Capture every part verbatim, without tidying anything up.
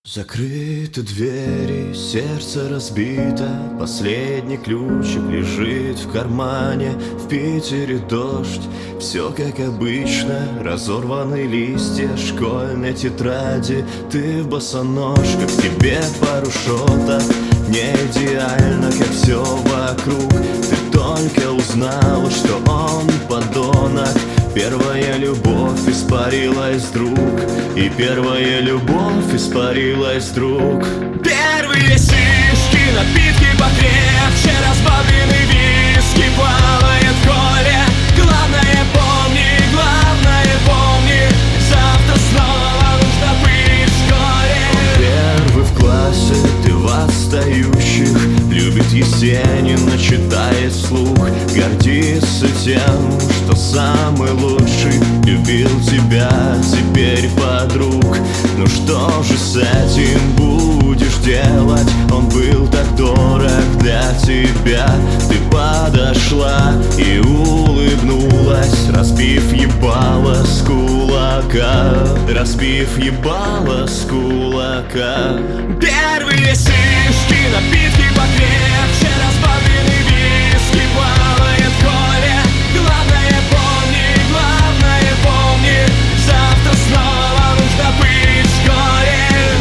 Закрыты двери, сердце разбито, последний ключик лежит в кармане. В Питере дождь, все как обычно, разорванные листья школьной тетради. Ты в босоножках, тебе пару шотов, не идеально, как все вокруг. Ты только узнала, что он подонок. Первая любовь испарилась вдруг, и первая любовь испарилась вдруг. Первые сишки, напитки покрепче, разбавленный виски плавает в холле. Главное помни, главное помни, завтра снова нужно быть в школе. Он первый в классе, ты в отстающих, любит Есенина, читает вслух, гордится тем, что самый лучший, любил тебя, теперь подруг. Ну что же с этим будешь делать? Он был так дорог для тебя. Ты подошла и улыбнулась, разбив ебало с кулака, разбив ебало с кулака. Первые сишки, напитки покрепче, разбавленный виски плавает в холле. Главное помни, главное помни, завтра снова нужно быть в школе.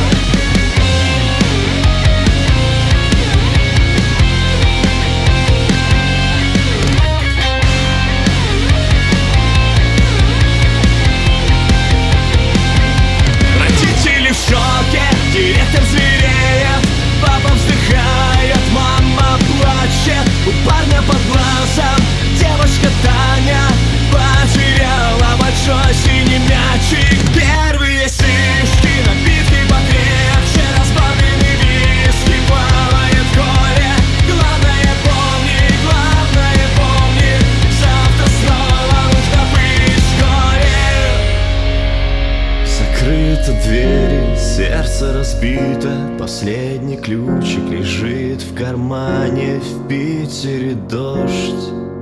Родители в шоке, директор звереет, папа вздыхает, мама плачет. У парня под глазом девочка Таня потеряла большой синий мячик. Первые сишки, напитки покрепче, разбавленный виски плавает в холле. Главное помни, главное помни, завтра снова нужно быть в школе. Закрыты двери, сердце разбито, последний ключик лежит в кармане. В Питере дождь,